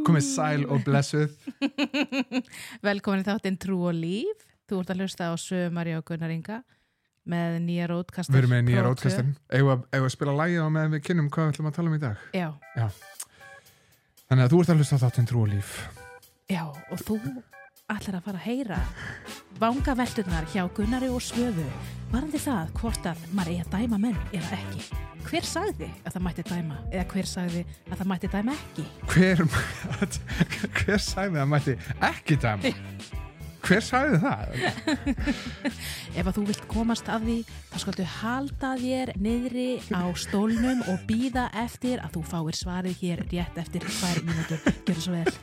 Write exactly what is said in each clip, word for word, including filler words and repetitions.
komið sæl og blessuð. Velkomin í þáttinn Trú og líf. Þú ert að hlusta á Sögu Maríu og Gunnar Inga með nýja Roadcaster. Við erum með nýja Roadcaster. Eigum við að spila lagið á meðan við kynnum hvað við ætlum að tala um í dag? Já. Já. Þannig að þú ert að hlusta á þáttinn Trú og líf. Já, og þú ætlar að fara að heyra vangavelturnar hjá Gunnari og Svövu varðandi það hvort að maður eigi að dæma menn eða ekki. Hver sagði að það mætti dæma eða hver sagði að það mætti dæma ekki? Hver, hver sagði að það mætti ekki dæma? Hver sagði það? Ef að þú vilt komast að því þá skaltu halda þér niðri á stólnum og bíða eftir að þú fáir svarið hér rétt eftir tvær mínútur. Gjörðu svo vel.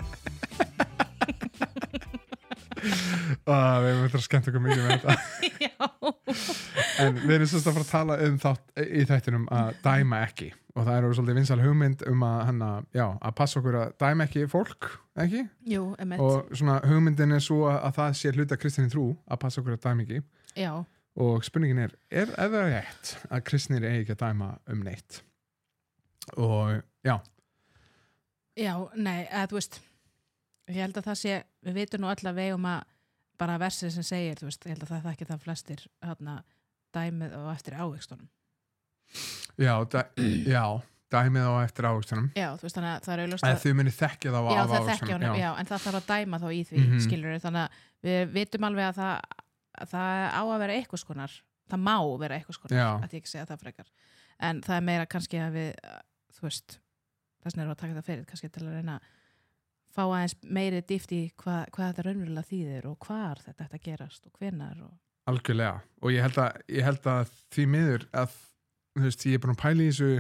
Ah, við erum alltaf skemmt okkur mikið með þetta. Já. En við erum svolítið að fara að tala um þátt í þættinum að dæma ekki og það eru svolítið vinsæl hugmynd um að, hana, já, að passa okkur að dæma ekki fólk, ekki? Jú, emitt. Og svona hugmyndin er svo að það sé hluta kristinni trú að passa okkur að dæma ekki. Já. Og spurningin er, er, er það rétt að kristnir eigi ekki að dæma um neitt? Og já. Já, nei, eða þú veist, ég held að það sé, við vitum nú alla vegum að bara versið sem segir, þú veist, ég held að það ekki það flestir hérna dæmið og eftir ávíkstunum. Já, dæ, já, dæmið á eftir ávíkstunum. Já, þú veist, þannig að það er auðvitað... Eða þau muni þekkja það á ávíkstunum. Já, það ávíkstunum. þekkja honum, já, en það þarf að dæma þá í því, mm -hmm. skilur við, þannig að við vitum alveg að það, að það á að vera eitthvað skonar, það má vera eitthvað skonar, já. Að ég ekki segja það frekar. En það er meira kannski að við, þú veist, þess vegna erum við að taka það fyrir, kannski til að reyna fá aðeins meiri dýft í hvað, hvað þetta raunverulega þýðir og hvar þetta ætti að gerast og hvenar og... Algjörlega, og ég held að, ég held að því miður að, þú veist, ég er búin að pæla í þessu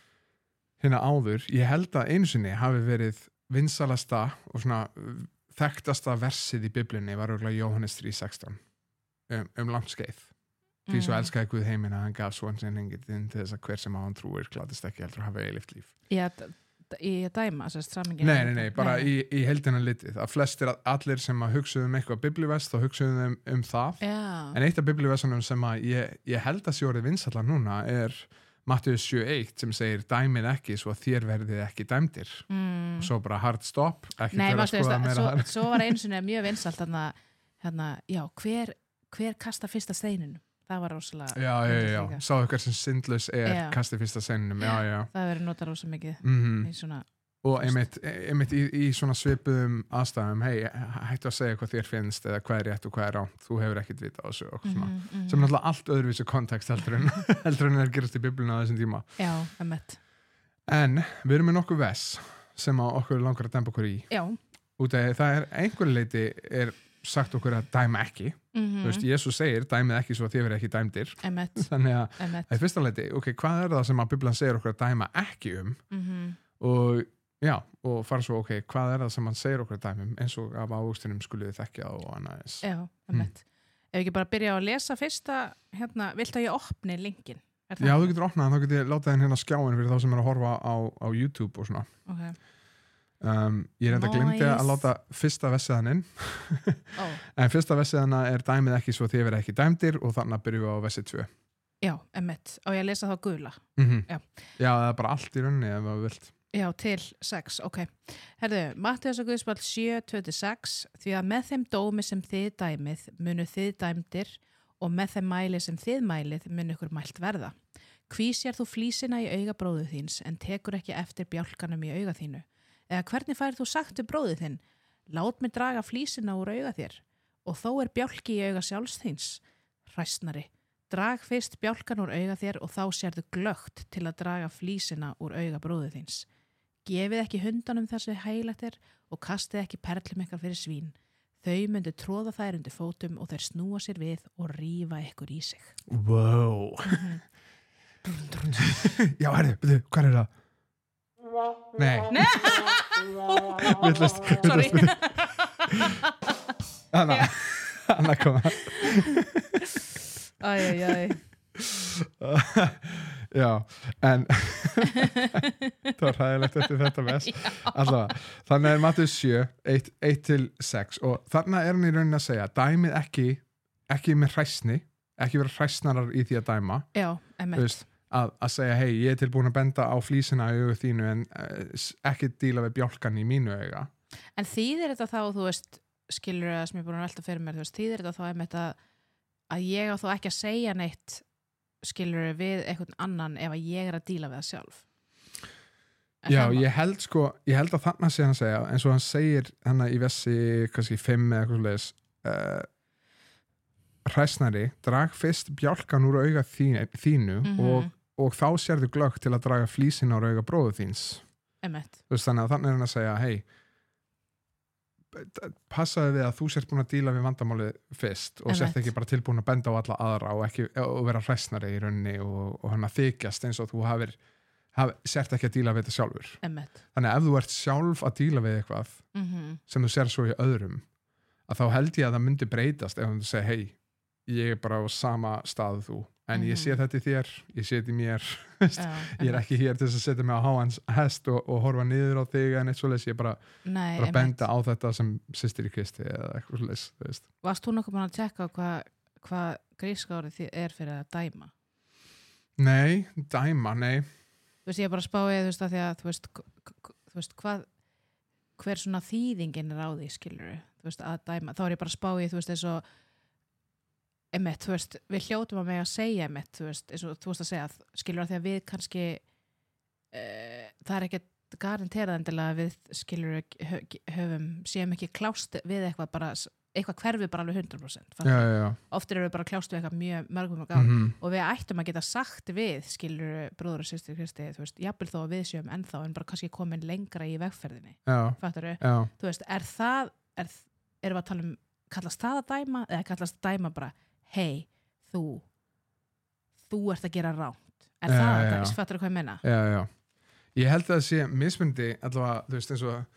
hérna áður, ég held að einu sinni hafi verið vinsalasta og svona þekktasta versið í Biblíunni var örugglega Jóhannes þrjú sextán um, um langt skeið. Því svo elskaði Guð heiminn að hann gaf son sinn enginn til þess að hver sem á hann trúir glatist ekki heldur að hafa eilíft líf. Já, í að dæma, þess að stramingin... Nei, nei, nei, bara nei. í, í heildina litið. Að flestir, allir sem að hugsuðu um eitthvað biblíuvers, þá hugsuðu um, um það. Já. En eitt af biblíuversunum sem að ég, ég held að sé orðið vinsælla núna er Mattheus sjö eitt sem segir dæmið ekki svo að þér verðið ekki dæmdir. Mm. Og svo bara hard stop, ekki nei, fyrir að skoða meira svo, þar. Svo var einu sinni mjög vinsælt þarna, hérna, já, hver, hver kasta fyrsta steininu? Það var rosalega... Já, já, já, já. Sáðu hver sem syndlaus er já. Kasti fyrsta steininum, já, já. Það verður notað rosa mikið mm-hmm. í svona... Og einmitt, einmitt í, í svona svipuðum aðstæðum, hei, hættu að segja hvað þér finnst eða hvað er rétt og hvað er rámt, þú hefur ekkert vita á þessu og svona. Mm -hmm. Sem er náttúrulega allt öðruvísu kontekst heldur en, heldur en er gerast í Biblíunni á þessum tíma. Já, emitt. En við erum með nokkuð vess sem okkur langar að dempa okkur í. Já. Út af það er einhverju leiti er sagt okkur að dæma ekki. Mm-hmm. Þú veist, Jesús segir dæmið ekki svo að þið verið ekki dæmdir. Emitt. Þannig að það er fyrsta leiti, ok, hvað er það sem að Biblían segir okkur að dæma ekki um? Mm-hmm. Og já, og fara svo, ok, hvað er það sem hann segir okkur dæmum eins og af ávöxtunum skulle þið þekkja og annað eins. Já, emitt. Mm. Ef ekki bara byrja að lesa fyrsta, hérna, viltu að ég opni linkin? Já, þú getur opnað, þá getur ég látað henn hérna skjáin fyrir þá sem er að horfa á, á YouTube og svona. Ok. Um, ég er enda nice. glimti að láta fyrsta vessiðan inn. oh. En fyrsta vessiðana er dæmið ekki svo þið verið ekki dæmdir og þannig að byrju á vessi tvö. Já, emitt. Og ég að lesa þá gula. Mm-hmm. Já. Já, það er bara allt í rauninni ef það vilt. Já, til sex, ok. Herðu, Mattheus og Guðspjall sjö tuttugu og sex, því að með þeim dómi sem þið dæmið munu þið dæmdir og með þeim mæli sem þið mælið munu ykkur mælt verða. Hví sér þú flísina í auga bróður þíns en tekur ekki eftir bjálkanum í auga þínu? Eða hvernig færð þú sagt við bróður þinn? Lát mig draga flísina úr auga þér og þó er bjálki í auga sjálfs þíns. Hræsnari, drag fyrst bjálkan úr auga þér og þá sérðu glögt til að draga flísina úr auga bróður þíns. Gefið ekki hundanum þessu hægilegt er og kastið ekki perlum ykkar fyrir svín. Þau myndu tróða þær undir fótum og þeir snúa sér við og rífa ykkur í sig. Wow. Já, herri, byrju, hvað er það? Nei. Nei. Vittlust, Sorry. Anna, Anna koma. Æj, æj, æj. Já, en það var hægilegt eftir þetta mess. Allavega, þannig er Mattheus sjö, eitt til sex og þarna er hann í rauninni að segja dæmið ekki, ekki með hræsni, ekki vera hræsnarar í því að dæma. Já, emitt. Að, að segja, hei, ég er tilbúin að benda á flísina í augu þínu en uh, ekki díla við bjálkan í mínu auga. En þýðir þetta þá, þú veist, skilur það sem ég er búin að velta fyrir mér, þú veist, þýðir þetta þá einmitt að, að ég á þá ekki að segja neitt, skilur við einhvern annan ef að ég er að díla við það sjálf? Er Já, það ég held sko, ég held að þarna sé hann að segja, eins og hann segir hann í vessi kannski fimm eða eitthvað svoleiðis, uh, hræsnari, drag fyrst bjálkan úr auga þínu, þínu Mhm. og, og þá sérðu glögg til að draga flísin á auga bróðu þíns. Einmitt. Þú veist, þannig að þannig er hann að segja, hei, passaði við að þú sért búin að díla við vandamálið fyrst og sért Einmitt. ekki bara tilbúin að benda á alla aðra og, ekki, og vera hræsnari í rauninni og, og hann að þykjast eins og þú hafir, hafir sért ekki að díla við þetta sjálfur. Einmitt. Þannig að ef þú ert sjálf að díla við eitthvað Mhm. sem þú sér svo í öðrum, að þá held ég að það myndi breytast ef þú segir, hei, ég er bara á sama stað þú, en ég sé Mhm. þetta í þér, ég sé þetta í mér, veist, Já, ég er einmitt. ekki hér til þess að setja mig á háans hest og, og horfa niður á þig en eitt svoleiðis, ég er bara, Nei, bara að einmitt. benda á þetta sem systir í kisti eða eitthvað svoleiðis, þú veist. Varst þú nokkuð búin að tjekka hvað hva gríska orðið þi- er fyrir að dæma? Nei, dæma, nei. Þú veist, ég er bara að spá í, þú veist, að því að, þú veist, k- k- þú veist, hvað, hver svona þýðingin er á því, skilur þú veist, að dæma. Þá er ég bara að spá í, þú veist, eins og, emitt, þú veist, við hljótum að mig að segja emitt, þú veist, eins og þú veist að segja, skilur að því að við kannski, uh, það er ekkert garanterað endilega að við, skilur, höfum, séum ekki klást við eitthvað bara, eitthvað hverfi bara alveg hundrað prósent. Já, já, já. Oftir eru við bara klást við eitthvað mjög mörgum og gáð. Mhm. Og við ættum að geta sagt við, skilur bróður og systir Kristi, þú veist, jafnvel þó að við séum ennþá en bara kannski komin lengra í vegferðinni. Já, Fattarðu? já. Þú veist, er það, er, erum við að tala um, kallast það að dæma eða kallast dæma bara, hei, þú, þú ert að gera ránt. Er Já, það já, að já. dæma, fattarðu hvað ég meina? Já, já. Ég held að það sé mismundi allavega, þú veist, eins og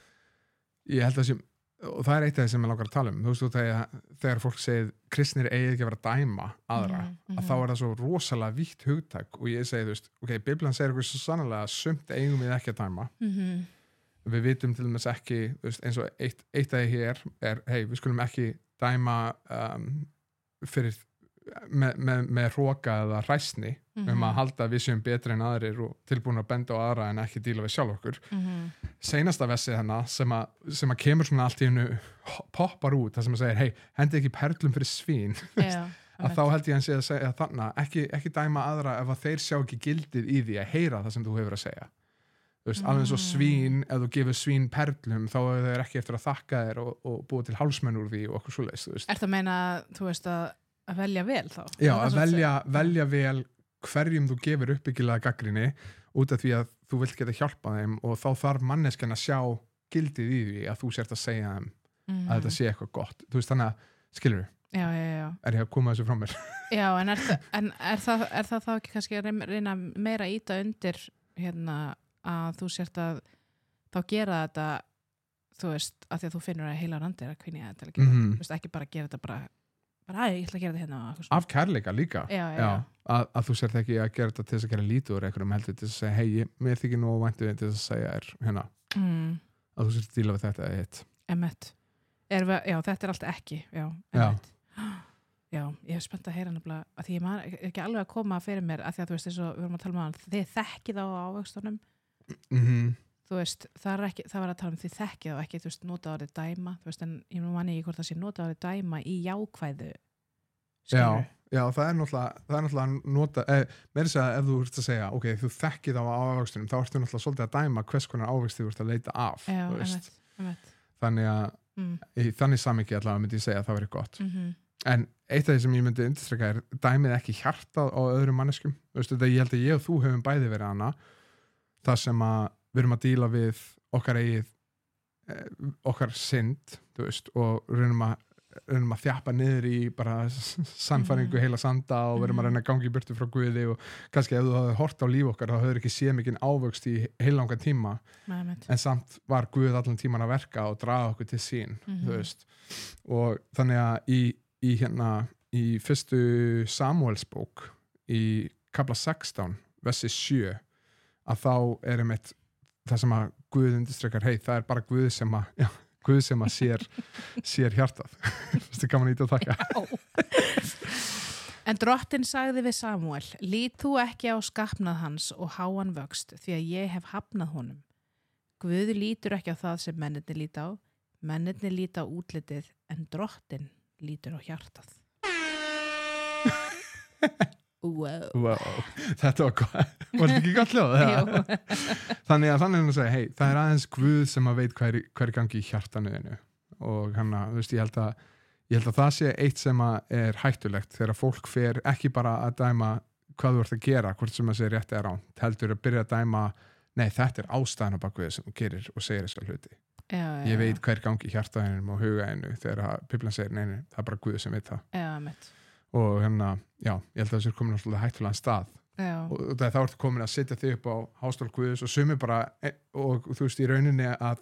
ég held að það sé, og það er eitt af því sem ég langar að tala um, þú veist, þú þegar, þegar fólk segir kristnir eigi ekki að vera að dæma aðra, Mhm, mhm. að þá er það svo rosalega vítt hugtak og ég segi, þú veist, ok, Biblan segir okkur svo sannlega að sumt eigum við ekki að dæma. Mhm. Við vitum til dæmis ekki, þú veist, eins og eitt, eitt af því hér er, hei, við skulum ekki dæma um, fyrir með, með, með hróka eða hræsni Mhm. um að halda að við séum betri en aðrir og tilbúin að benda á aðra en ekki díla við sjálf okkur. Mhm. Seinasta vessið hennar sem, a, sem að kemur svona allt í hennu poppar út, það sem að segir, hei, hendi ekki perlum fyrir svín, Já, að þá held ég að sé að segja þarna, ekki, ekki dæma aðra ef að þeir sjá ekki gildið í því að heyra það sem þú hefur að segja. Þú veist, alveg eins og svín, ef þú gefur svín perlum, þá er þeir ekki eftir að þakka þér og, og búa til hálsmenn úr því og okkur svoleiðis, þú veist. Er það að meina, þú veist, að, að velja vel þá? Já, Er það að svo velja, segja? velja vel hverjum þú gefur uppbyggilega gaggrinni út af því að þú vilt geta hjálpað þeim og þá þarf manneskjan að sjá gildið í því að þú sért að segja þeim Mhm. að þetta sé eitthvað gott. Þú veist, þannig að, skilur þú, Já, já, já. er ég að koma þessu frá mér? Já, en er, það, en er, það, er það þá ekki kannski að reyna- reyna meira að íta undir hérna að þú sért að þá gera þetta, þú veist, að því að þú finnur að heila randir að kvinja þetta til að gera, Mhm. þú veist, ekki bara gera þetta bara, bara, æ, ég ætla að gera þetta hérna og eitthvað svona. Af kærleika líka. Já, já, já. Að, að þú sért ekki að gera þetta til þess að gera lítið úr einhverjum heldur til þess að segja, hei, ég- mér þykir nú væntu til þess að segja er, hérna, Mm, að þú sért að díla við þetta eða hitt. emmett. Er við, já, þetta er allt ekki, já, Já. emmett. Já, ég hef spennt að heyra nefnilega að því ég man, er ekki alveg að koma fyrir mér að því að þú veist, eins og við vorum að tala um að þið þekkið á ávöxtunum. Mhm. Þú veist, það er ekki, það var að tala um því þekkið og ekki, þú veist, nota orðið dæma, þú veist, en ég nú manni ekki hvort það sé nota orðið dæma í jákvæðu, Já, skilur. já, það er náttúrulega, það er náttúrulega nota, eh, með þess að ef þú ert að segja, ok, þú þekkið á ávöxtunum, þá ertu náttúrulega svolítið að dæma hvers konar ávöxt þú ert að leita af, Já, þú veist. emmett, emmett. Þannig að, Mm, í þannig samhengi allavega myndi ég segja að það verið gott. mhm, En eitt af því sem ég myndi undirstreka er dæmið ekki hjartað á öðrum manneskjum. Þú veist, þetta, ég held að ég og þú hefum bæði verið hana, þar sem að við erum að díla við okkar eigið, eh, okkar synd, þú veist, og reynum að reynum að þjappa niður í bara sannfæringu Mhm. heila sanda og við erum að reyna að gangi í burtu frá Guði og kannski ef þú hafði hort á líf okkar þá höfður ekki séð mikinn ávöxt í heilangan tíma emmett. en samt var Guð allan tíman að verka og draga okkur til sín, Mhm. þú veist, og þannig að í, í hérna í fyrstu Samúelsbók í kapla sextán versi sjö að þá er einmitt það sem að Guð undirstrekar, hei, það er bara Guð sem að já, Guð sem að sér, sér hjartað. Þú gaman ít að taka. En drottin sagði við Samúel, lít þú ekki á skapnað hans og háan vöxt því að ég hef hafnað honum. Guð lítur ekki á það sem mennirnir líta á, mennirnir líta á útlitið en drottin lítur á hjartað. Wow. Wow. Þetta var hvað, var þetta ekki gott hljóð? Þannig að þannig að segja, hei, það er aðeins Guð sem að veit hver, hver gangi í hjartanuðinu og hann að, þú veist, ég held að ég held að það sé eitt sem að er hættulegt þegar fólk fer ekki bara að dæma hvað þú ert að gera, hvort sem að sé rétt eða ránt, heldur að byrja að dæma nei, þetta er ástæðan á bakvið sem þú gerir og segir þessar hluti. Já, já, ég veit hver gangi í hjartaðinum og hugaðinu þegar Biblan segir, nei, nei, það er bara Guð sem veit það. Já, mitt. Og hérna, já, ég held að þessu er komin á svolítið hættulegan stað. Já. Og það þá ertu komin að setja þig upp á hásstól Guðs og sumi bara, og þú veist í rauninni að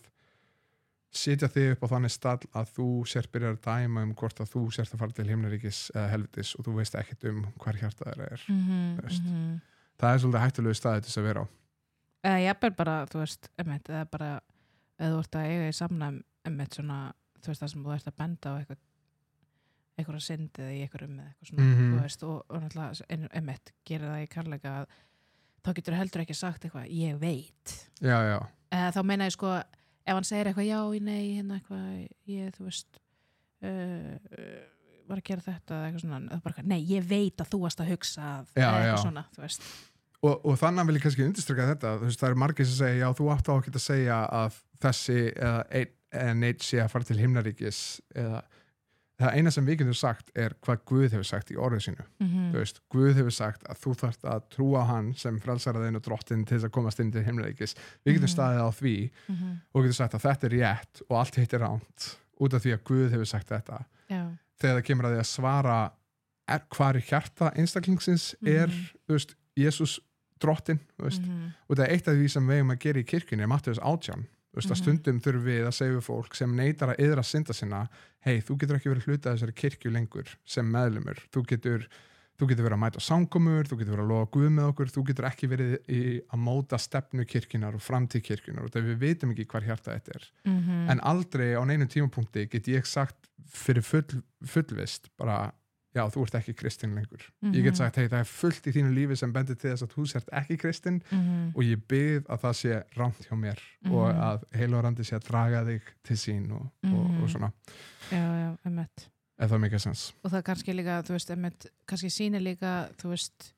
setja þig upp á þannig stall að þú sér byrjar að dæma um hvort að þú sért að fara til himnaríkis eða helvitis og þú veist ekkert um hver hjarta þeirra er. Mm-hmm, mm-hmm. Það er svolítið hættulegu staði til þess að vera á. Eða ég er bara, þú veist, emitt, eða bara eða þú ert að eiga í samnæm emitt svona, þú veist það sem þú ert að benda á eitthvað eitthvað synd eða í eitthvað um eða eitthvað svona, mm-hmm. þú veist, og, og náttúrulega emitt, gerir það í kærleika að þá getur heldur ekki sagt eitthvað, ég veit. Já, já. Eða þá meina ég sko, ef hann segir eitthvað, já, nei, hérna eitthvað, ég, þú veist, uh, uh, var að gera þetta eða eitthvað svona, eða bara, nei, ég veit að þú varst að hugsa að, já, eða eitthvað já. svona, þú veist. Og, og þannig vil ég kannski undirstrika þetta, þú veist, það er margir sem segja, já, þú átt á að geta að segja að þessi eða einn eða neitt sé að fara til himnaríkis eða það eina sem við getum sagt er hvað Guð hefur sagt í orðið sínu. Mm-hmm. Þú veist, Guð hefur sagt að þú þarft að trúa hann sem frelsaraðinn og drottinn til þess að komast inn til himnaríkis. Við getum Mhm. staðið á því Mm-hmm. og getum sagt að þetta er rétt og allt hitt er ránt út af því að Guð hefur sagt þetta. Já. Þegar það kemur að því að svara er, hvar í hjarta einstaklingsins er, Mhm. þú veist, Jesús drottinn, þú veist. Mm-hmm. Og það er eitt af því sem við eigum að gera í kirkjunni, Mattheus átján. Þú veist, að Mhm. stundum þurfum við að segja við fólk sem neitar að yðra synda sinna, hei, þú getur ekki verið hluta af þessari kirkju lengur sem meðlumur. Þú getur, þú getur verið að mæta á samkomur, þú getur verið að lofa Guð með okkur, þú getur ekki verið í að móta stefnu kirkjunar og framtíð kirkjunar og það við vitum ekki hvar hjarta þetta er. Mm-hmm. En aldrei á neinum tímapunkti get ég sagt fyrir full, fullvist bara, já, þú ert ekki kristinn lengur. Ég get sagt, hei, það er fullt í þínu lífi sem bendir til þess að þú sért ekki kristinn Mm-hmm. og ég bið að það sé rámt hjá mér og Mhm. að heilorandi sé að draga þig til sín og, og, Mhm. og svona, Já, já, emitt. ef það mikið sens. Og það kannski líka, þú veist, emitt, kannski sýnir líka, þú veist,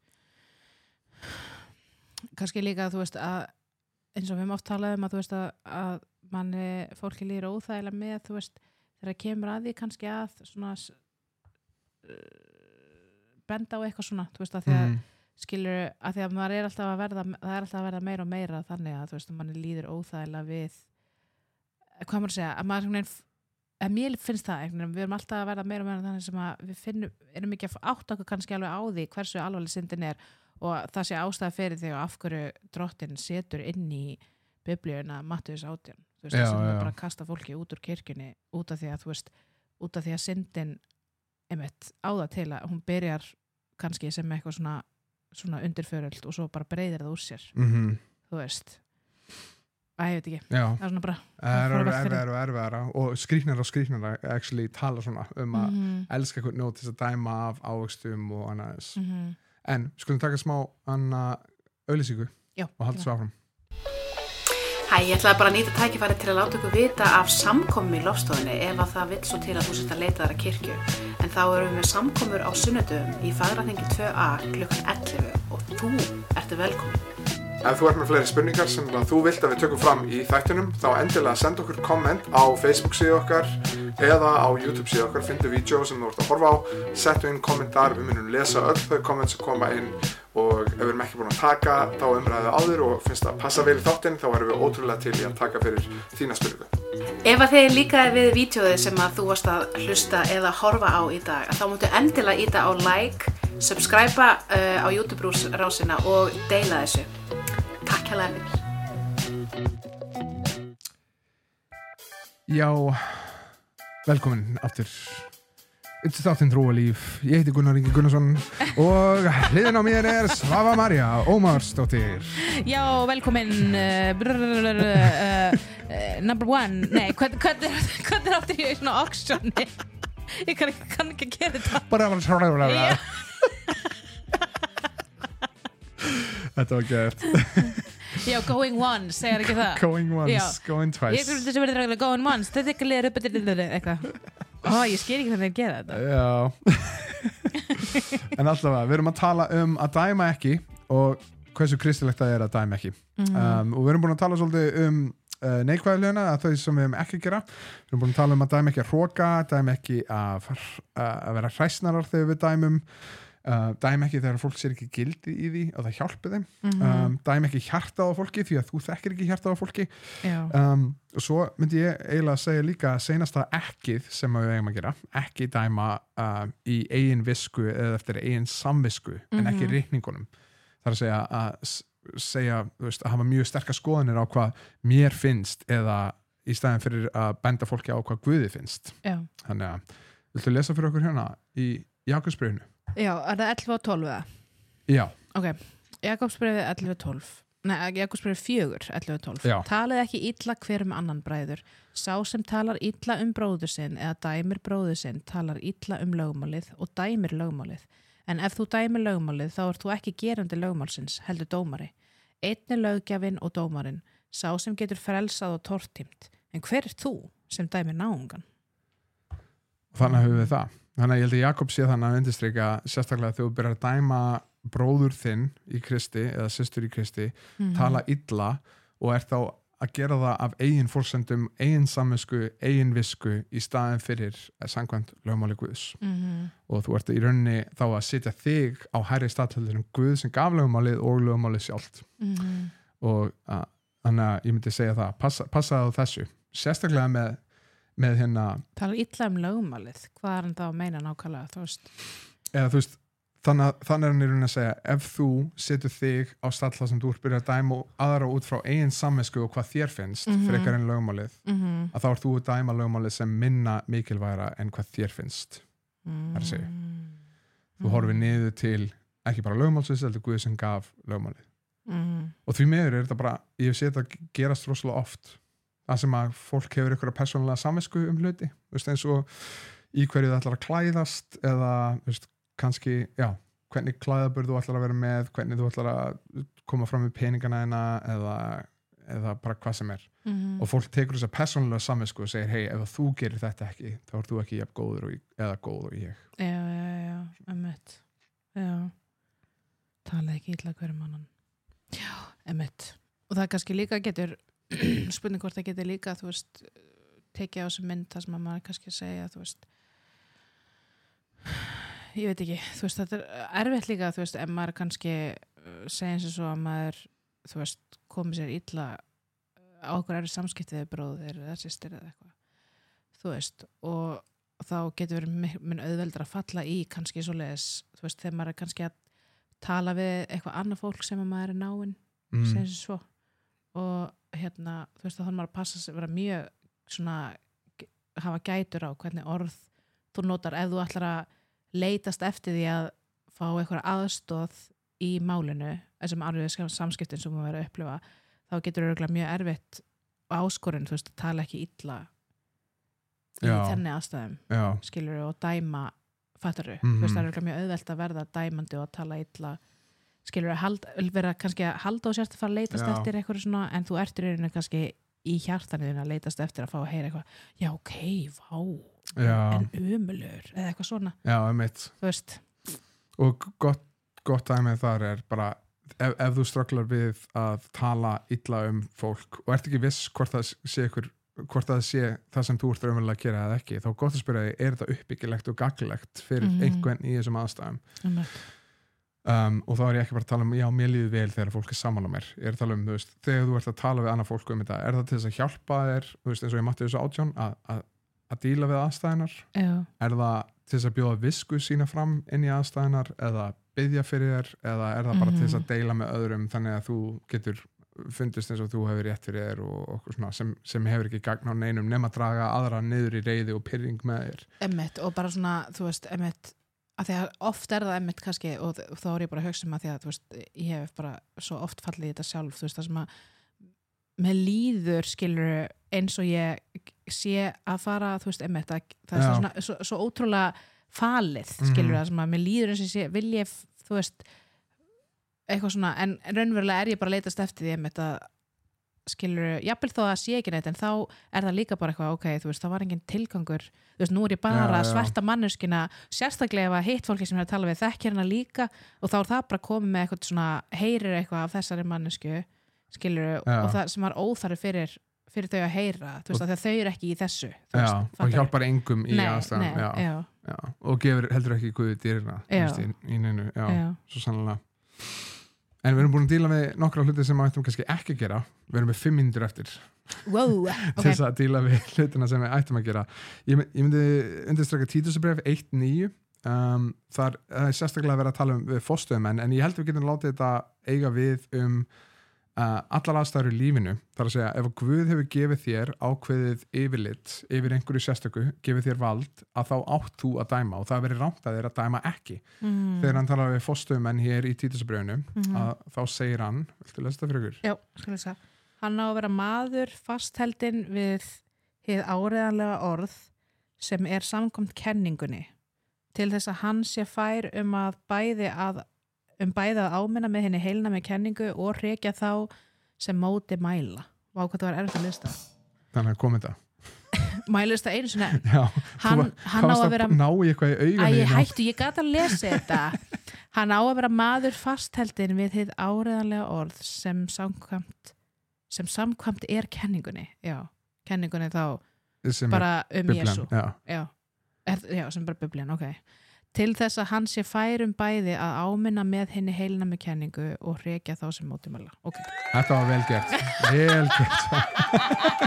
kannski líka, þú veist, að eins og við höfum oft talað um að, þú veist, að, að manni, fólki líður óþægilega með, þú veist, þegar það kemur að því kannski að svona uh, benda á eitthvað svona, þú veist, að því að Mm. skilur, að því að maður er alltaf að verða það er alltaf að verða meira og meira þannig að þú veist, manni líður óþægilega við hvað maður að segja, að maður einhvern veginn að mér finnst það, einhvern veginn, við erum alltaf að verða meira og meira þannig sem að við finnum, erum ekki að átta okkur kannski alveg á því hversu alvarleg syndin er og það sé ástæða fyrir því og af hverju drottinn setur inn í biblíuna Mattheus átján, þú veist, Já, sem já. er bara að kasta fólki út úr kirkjunni út af því að, þú veist, út af því að syndin einmitt á það til að hún byrjar kannski sem eitthvað svona, svona undirföröld og svo bara breyðir það úr sér, Mm-hmm. þú veist að ég veit ekki, Já, það er svona bara það er fór að velta fyrir. erfiðara og erfiðara og skrýknar og skrýknar actually tala svona um að Mhm, elska hvern nót til þess að dæma af ávöxtum og annað þess. mhm. En skulum taka smá anna auðlýsingu Já, og halda svo áfram. Hæ, ég ætlaði bara að nýta tækifæri til að láta ykkur vita af samkomum í Lofstofunni ef að það vill svo til að þú sért að leita þar að kirkju. En þá erum við samkomur á sunnudöfum í Fagraþingi tvö A klukkan ellefu og þú ertu velkomin. Ef þú ert með fleiri spurningar sem þú vilt að við tökum fram í þættinum, þá endilega senda okkur komment á Facebook síðu okkar eða á YouTube síðu okkar, fyndu vídeo sem þú ert að horfa á, settu inn kommentar, við munum lesa öll þau komment sem koma inn og ef við erum ekki búin að taka þá umræðu áður og finnst það að passa vel í þáttinn, þá erum við ótrúlega til í að taka fyrir þína spurningu. Ef að þið líkaði við vídeóið sem að þú varst að hlusta eða horfa á í dag, þá múttu endilega íta á like, subscribe uh, á YouTube-rásina og deila þessu. Takk hérlega fyrir. Já, velkomin aftur. It's þáttinn Trú og líf. Ég heiti Gunnar Ingi Gunnarsson og hliðin á mér er Svava María Ómarsdóttir. Já, velkomin uh, brrrr, uh, uh, number one, nei, hvernig hvern, hvern er áttur ég í svona auctioni? Ég kann, kann ekki að gera þetta. Bara var svo ræðulega. Já. Þetta var gert. Já, going once, segir ekki það Going once, Já. going twice Ég er þessi verður reglulega going once Þetta er ekki liður upp eitthvað Ó, ég skil ekki hvernig þeir gera þetta Já En allavega, við erum að tala um að dæma ekki og hversu kristilegt það er að dæma ekki Mhm. um, og við erum búin að tala svolítið um uh, neikvæðileguna, að þau sem við hefum ekki að gera við erum búin að tala um að dæma ekki að hróka dæma ekki að, að vera hræsnarar þegar við dæmum uh, dæma ekki þegar fólk sér ekki gildi í því og það hjálpi þeim Mhm. um, dæma ekki hjartað á fólki því að þú þekkir ekki hjartað á fólki Já, um, og svo myndi ég eiginlega segja líka seinasta ekkið sem við eigum að gera ekki dæma uh, í eigin visku eða eftir eigin samvisku en ekki Mhm. reikningunum það er að segja að s- segja, þú veist, að hafa mjög sterkar skoðanir á hvað mér finnst eða í staðin fyrir að benda fólki á hvað Guði finnst já þannig að, viltu lesa fyrir okkur hérna í Jakobsbréfinu? Já, er það ellefu og tólf eða? Já, Ok, Jakobsbréfið ellefu og tólf Nei, Jakobsbréfið fjögur, ellefu og tólf Já. Talið ekki illa hver um annan bræður Sá sem talar illa um bróður sinn eða dæmir bróður sinn talar illa um lögmálið og dæmir lögmálið En ef þú dæmir lögmálið þá ert þú ekki gerandi lögmálsins, heldur dómari Einn er löggjafinn og dómarinn Sá sem getur frelsað og tortímt En hver er þú sem dæmir náungan? þannig höfum við það þannig að ég held að Jakob sé þannig að undirstrika sérstaklega þegar þú byrjar að dæma bróður þinn í Kristi eða systur í Kristi Mhm. tala illa og er þá að gera það af eigin forsendum, eigin samvisku, eigin visku í staðin fyrir samkvæmt lögmáli Guðs Mhm. og þú ert í rauninni þá að setja þig á hærri staðhaldur en Guð sem gaf lögmálið og lögmálið sjálft Mhm. og að, þannig að ég myndi segja það passa, passa á þessu, sérstaklega með, með hérna, Talar illa um lögmálið Hvað er hann þá að meina nákvæmlega, þú veist? eða þú veist þannig, að- þannig er hann í rauninni að segja ef þú setur þig á stalla sem þú ert byrjað að dæma aðra út frá eigin samvisku og hvað þér finnst Mhm. frekar en lögmálið Mhm. að þá ert þú að dæma lögmálið sem minna mikilværa en hvað þér finnst Það er að segja. Mm. þú horfir niður til ekki bara lögmálsins heldur Guð sem gaf lögmálið Mm. og því miður er þetta bara, ég hef séð þetta gerast rosalega oft það sem að fólk hefur ykkur persónulega samvisku um hluti þú veist, eins og í hverju það ætlar að klæðast eða þú veist, kannski, já, hvernig klæðaburð þú ætlar að vera með, hvernig þú ætlar að koma fram með peningana eina eða, eða bara hvað sem er Mhm. og fólk tekur þessa persónulega samvisku og segir, hei, ef þú gerir þetta ekki þá ert þú ekki jafn góður og, ég- eða góð og ég Já, já, já, emmett Já Talið ekki illa hverjum annan Já, emmett Og það kannski líka getur spurning hvort það getur líka, þú veist tekið á þessu mynd það sem að maður kannski segja, þú veist ég veit ekki, þú veist, þetta er erfitt líka, þú veist, ef maður kannski uh, segja eins og svo að maður þú veist, komið sér illa á okkur erfið samskiptið við bróðir eða systir eða eitthvað þú veist, og þá getur verið minn min auðveldra að falla í kannski svoleiðis, þú veist, þegar maður er kannski að tala við eitthvað annað fólk sem að maður er náinn, mm. segja eins og svo og hérna, þú veist, þá þannig maður að passa sig, vera mjög svona hafa gætur á hvernig orð þú notar ef þú ætlar að leitast eftir því að fá eitthvað aðstóð í málinu þessum arfiðu samskiptin sem þú verður að upplifa þá getur það örugglega mjög erfitt og áskorun, þú veist, að tala ekki illa í Já. þenni aðstæðum já, skilur og dæma fattaru, Mhm. þú veist, það er örugglega mjög auðvelt að verða dæmandi og að tala illa skilur að halda, vera kannski að halda og sérst að fara að leitast Já. eftir eitthvað svona en þú ert í rauninu kannski í hjartaniðinu að leitast eftir að fá að heyra eitthvað já, ok, vá, Já. en umulur eða eitthvað svona, já, einmitt þú veist og gott, gott dæmið þar er bara ef, ef þú strögglar við að tala illa um fólk og ert ekki viss hvort það sé ykkur hvort það sé það sem þú ert raunverulega að gera eða ekki, þá er gott að spyrja því, er þetta uppbyggilegt og gaglegt fyrir Mhm. einhvern í þessum aðstæðum Einmitt. um, og þá er ég ekki bara að tala um, já, mér líður vel þegar fólk er saman á mér, ég er að tala um, þú veist, þegar þú ert að tala við annað fólk um þetta, er það til þess að hjálpa þér, þú veist, eins og ég mátti þessu átján að, að, að díla við aðstæðunar já, er það til þess að bjóða visku sína fram inn í aðstæðunar eða byggja fyrir þér eða er það bara til þess að deila með öðrum þannig að þú getur fundist eins og þú hefur rétt fyrir þér og okkur svona sem, sem hefur ekki gagn á neinum nema að draga aðra niður í reiði og pyrring með þér emmitt og bara svona, þú veist, emmitt að því að oft er það emmitt kannski og þ- þá er ég bara að hugsa um að því að, þú veist, ég hef bara svo oft fallið í þetta sjálf, þú veist, það sem að með líður skilur eins og ég sé að fara, þú veist, emmitt að það er Já. svona, svo, svo ótrúlega falið, skilur Mhm. það sem að með líður eins og ég sé, vil ég, þú veist eitthvað svona, en raunverulega er ég bara að leitast eftir því einmitt að skilur, jafnvel þó að sé ekki neitt en þá er það líka bara eitthvað, ok, þú veist, það var engin tilgangur, þú veist, nú er ég bara Já, að já. sverta manneskina, sérstaklega ef að hitt fólki sem er að tala við þekkir hana líka og þá er það bara komið með eitthvað svona heyrir eitthvað af þessari mannesku skilur, Já. og það sem var óþarfi fyrir, fyrir þau að heyra, þú veist, að þau eru ekki í þessu, þú Já, veist, og fattarðu? hjálpar engum í Nei, aðstæðan nei, já, já, já. Og gefur heldur ekki guði dýrina þú Já. veist, í, í neinu, já, já, svo sannlega En við erum búin að díla við nokkra hluti sem við ættum kannski ekki að gera Við erum með fimm mínútur eftir wow, til ok, þess að díla við hlutina sem við ættum að gera Ég, my- ég myndi undirstraka Títusarbref eitt níu um, Þar það er sérstaklega verið að tala um við fóstöðumenn en ég held við getum látið þetta eiga við um uh, allar aðstæður í lífinu þar að segja ef Guð hefur gefið þér ákveðið yfirlit yfir einhverju sérstöku gefið þér vald að þá átt þú að dæma og það verið rangt að þér að dæma ekki mm. þegar hann talar við fóstöðumenn hér í Títusarbrefinu Mhm. að þá segir hann viltu lesa þetta fyrir ykkur? Já, skal ég segja. Hann á að vera maður fastheldin við hið áreiðanlega orð sem er samkvæmt kenningunni til þess að hann sé fær um að bæði að um bæði að áminna með henni heilna með kenningu og rekja þá sem móti mæla. Vá, hvað það var erfitt að lista. Þannig að komið þetta Mælist það einu sinni. Já, Hann, þú hann á að vera... ná í eitthvað í Æ, augunni ég hættu, ég gat að lesa þetta. Hann á að vera maður fastheldin við hið áreiðanlega orð sem samkvæmt sem samkvæmt er kenningunni. Já, kenningunni þá sem bara er um Biblían, Jesú. já. Já. Er, já, sem bara biblían, ok. Til þess að hann sé fær um bæði að áminna með henni heilna með kenningu og rekja þá sem mótimæla. Ok. Þetta var vel gert vel gert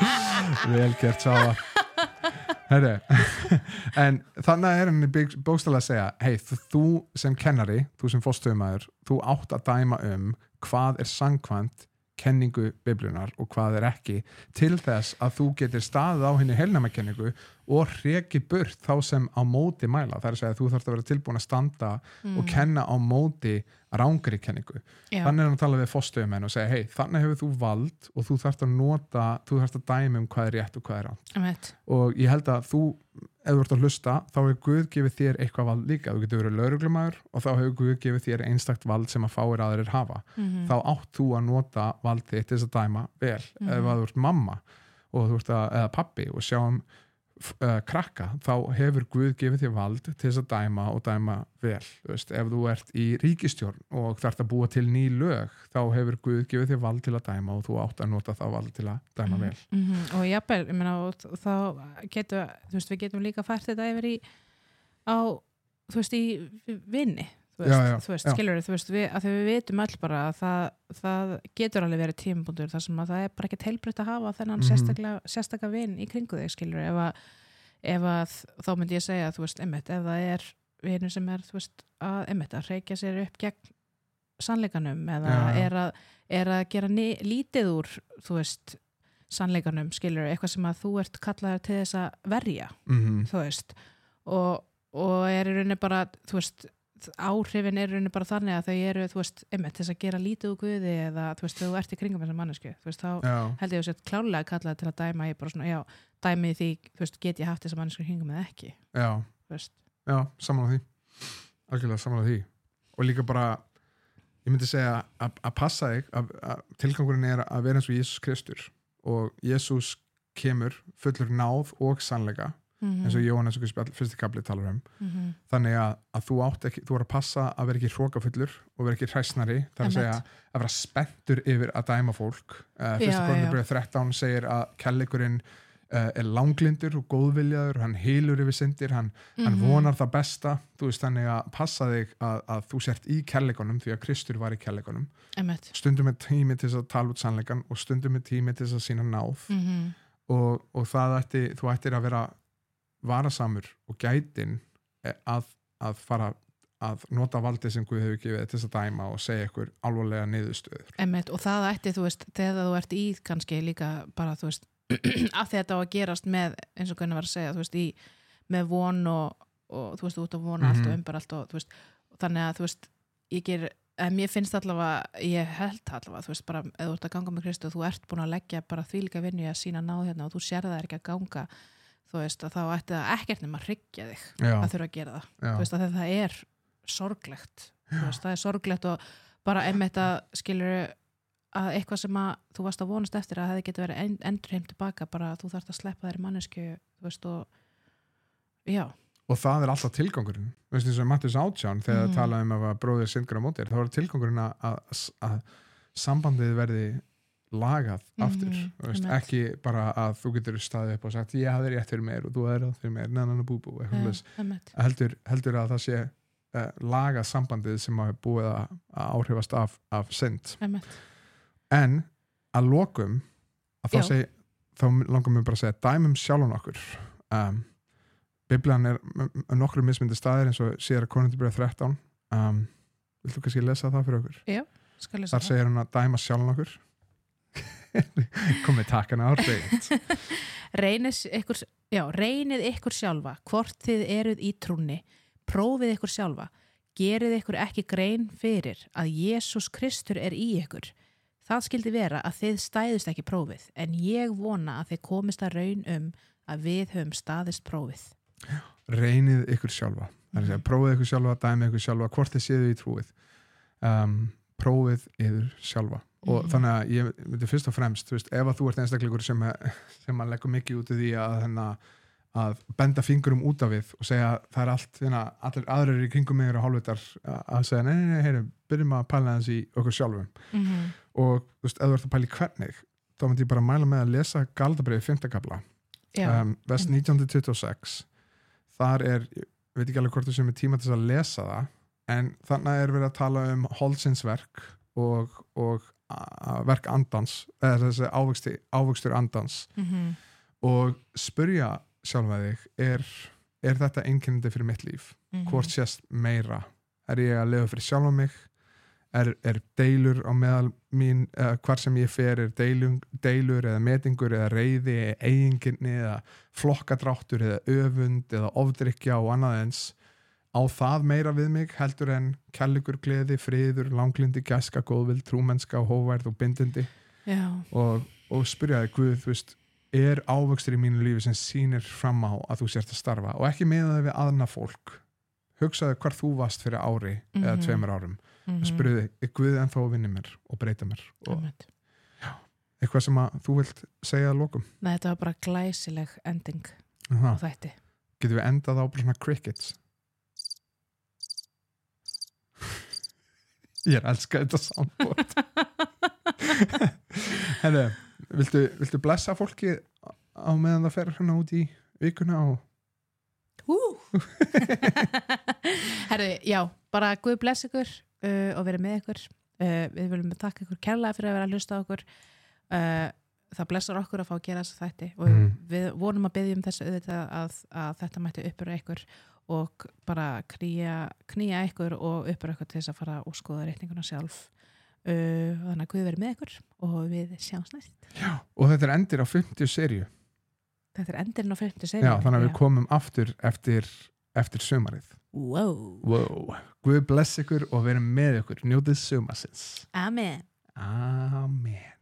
vel gert sáða Herri en þannig er henni bókstaflega að segja hei, þú sem kennari þú sem fóstöðumæður, þú átt að dæma um hvað er samkvæmt kenningu biblíunar og hvað er ekki til þess að þú getur staðið á henni heilnæmakenningu og reki burt þá sem á móti mæla það er að segja að þú þarft að vera tilbúin að standa Mm. og kenna á móti rángri kenningu Já. þannig er hann að tala við fóstöðumenn og segja hei, þannig hefur þú vald og þú þarft að nota þú þarft að dæmi um hvað er rétt og hvað er rátt Emmett. og ég held að þú ef þú ert að hlusta, þá hefur Guð gefið þér eitthvað vald líka, þú getur verið lögreglumæður og þá hefur Guð gefið þér einstakt vald sem að fáir aðrir hafa, Mm þá átt þú að nota vald þitt til þess að dæma vel Mhm. ef að þú ert mamma og þú ert að, eða pappi og sjáum uh, krakka, þá hefur Guð gefið þér vald til þess að dæma og dæma vel, þú veist, ef þú ert í ríkisstjórn og þarft að búa til ný lög þá hefur Guð gefið þér vald til að dæma og þú átt að nota það vald til að dæma vel Mm -hmm. Og jafnvel, ég meina, og þ- þá getum, þú veist, við getum líka fært þetta yfir í á, þú veist, í vinni, þú veist, Já, já, þú veist, já. skilur þú veist, við, að þegar við vitum öll bara að það, það getur alveg verið tímapunktur þar sem að það er bara ekki heilbrigt að hafa þennan Mhm. sérstaklega, sérstaka vin í kringu þig, skilur, ef að, ef að þá myndi ég segja, þú veist, einmitt, ef það er vinur sem er, þú veist, að einmitt, að reykja sér upp gegn sannleikanum eða Já, já. er að, er að gera ni, lítið úr, þú veist, sannleikanum, skilur, eitthvað sem að þú ert kallaður til þess að verja, mm þú veist, og, og er í rauninni bara, þú veist, áhrifin er í rauninni bara þannig að þau eru, þú veist, einmitt, þess að gera lítið úr Guði eða, þú veist, þú ert í kringum þessa mannesku, þú veist, þá Já, held ég að þetta klárlega kallaði til að dæma ég bara svona, já, dæmi því, þú veist, get ég haft þessa mannesku í kringum eða ekki, já, þú veist. já, samanlega því algjörlega samanlega því og líka bara, ég myndi segja að, að passa þig, að, að tilgangurinn er að vera eins og Jesús Kristur og Jesús kemur fullur náð og sannleika Mm eins og Jóhannes og Guðspjall fyrsti kapli talar um -hmm. þannig að, að þú átt ekki, þú er að passa að vera ekki hrókafullur og vera ekki hræsnari þar að Einmitt. segja að vera spenntur yfir að dæma fólk uh, fyrsta Já, Korintharbréf þrettán segir að kærleikurinn uh, er langlindur og góðviljaður, hann hylur yfir syndir, hann, hann Mhm. vonar það besta, þú veist þannig að passa þig að, að þú sért í kærleikunum því að Kristur var í kærleikunum Einmitt. stundum er tími til þess að tala út sannleikan og stundum er tími til þess að sína náð Mm -hmm. og, og það ætti, þú ættir að vera varasamur og gætin að, að fara að nota valdið sem Guð hefur gefið til þess að dæma og segja ykkur alvarlega niðurstöður. Einmitt, og það ætti, þú veist, þegar þú ert í kannski líka bara, þú veist af því að þetta á að gerast með, eins og Gunnar var að segja, þú veist, í, með von og, og þú veist, út að vona Mhm. allt og umbar allt og, þú veist, þannig að, þú veist, ég ger, en mér finnst allavega, ég held allavega, þú veist, bara, ef þú ert að ganga með Kristu og þú ert búin að leggja bara þvílíka vinnu í að sína náð hérna og þú sér það ekki að ganga, þú veist, að þá ætti það ekkert nema að hryggja þig Já, að þurfa að gera það, já, þú veist, að það er sorglegt, þú veist, það er sorglegt og bara einmitt að skilur að eitthvað sem að þú varst að vonast eftir að það getur verið endur heim tilbaka bara að þú þarft að sleppa þær mannesku þú veist og já og það er alltaf tilgangurinn þú veist eins og Matthews átján þegar mm. tala um að bróðir syngur á móti þá er tilgangurinn að, að, að sambandið verði lagað aftur mm, veist, ekki bara að þú getur staðið upp og sagt ég hafði rétt fyrir mér og þú hafði rétt fyrir mér nannan og búbú heldur, heldur að það sé uh, lagað sambandið sem hafi búið að, að áhrifast af, af synd en að lokum að þá, seg, þá langar mér bara að segja dæmum sjálfan okkur um, Biblian er nokkru mismyndi staðir eins og sér að Korintharbréf þrettán um, viltu kannski lesa það fyrir okkur? Já, skal lesa það. Þar segir hann að dæma sjálfan okkur komið takkana á reynd reynið ykkur, já, reynið ykkur sjálfa hvort þið eruð í trúnni prófið ykkur sjálfa gerið ykkur ekki grein fyrir að Jesús Kristur er í ykkur það skildi vera að þið stæðist ekki prófið en ég vona að þið komist að raun um að við höfum staðist prófið reynið ykkur sjálfa mm -hmm. prófið ykkur sjálfa, dæmið ykkur sjálfa hvort þið séðu í trúið um, prófið ykkur sjálfa og mm. þannig að ég myndi fyrst og fremst veist, ef að þú ert einstakleikur sem, sem að leggur mikið út í því að, hana, að benda fingurum út af við og segja það er allt, hana, allir aðrir í kringum mig eru hálfvitar að segja nei, nei, nei, heyri, byrjum að pæla þess í okkur sjálfum mm -hmm. og þú veist, ef þú ert að pæla í hvernig þá myndi ég bara mæla með að lesa Galatabrifið fimmta kafla um, vers nítján til tuttugu og sex þar er, ég veit ekki alveg hvort þú sem er tíma til að lesa það en þannig er verið að tala um holsinsverk og, og verk andans eða þessi ávöxti, ávöxtur andans mm-hmm. og spyrja sjálfa þig er, er þetta einkennandi fyrir mitt líf mm-hmm. hvort sést meira er ég að lifa fyrir sjálfa mig er, er deilur á meðal mín eða hvar sem ég fer er deilur, deilur eða metingur eða reiði eða eiginginni eða flokkadráttur eða öfund eða ofdrykja og annað eins á það meira við mig heldur en kærleikur, gleði, friður, langlindi, gæska, góðvild, trúmennska, hóværð og bindindi og, og spyrja þig Guð, þú veist, er ávöxtur í mínu lífi sem sýnir fram á að þú sért að starfa og ekki með það við aðna fólk hugsaðu hvar þú varst fyrir ári mm-hmm. eða tveimur árum mm-hmm. og spyrja þig, er Guð ennþá að vinna mér og breyta mér og já, eitthvað sem að þú vilt segja að lokum? Nei, þetta var bara glæsileg ending á þætti. Getum við endað á bara svona crickets? Ég er elskað þetta soundboard Herru, viltu, viltu blessa fólki á meðan það fer hérna út í vikuna og uh. Herru, já bara Guð bless ykkur uh, og verið með ykkur uh, við viljum takka ykkur kærlega fyrir að vera að hlusta á okkur uh, það blessar okkur að fá að gera þess að þætti og mm. við vonum að biðja um þess auðvitað að, að þetta mætti uppur ykkur og bara knýja, knýja ykkur og uppur ykkur til þess að fara og skoða reikninguna sjálf uh, þannig að Guð verið með ykkur og við sjáumst næst. Já, og þetta er endir á fimmtíu seríu. Þetta er endirinn á fimmtíu seríu. Já, þannig að við komum aftur eftir, eftir sumarið. Wow. Wow. Guð bless ykkur og verið með ykkur. Njótið sumarsins. Amen. Amen.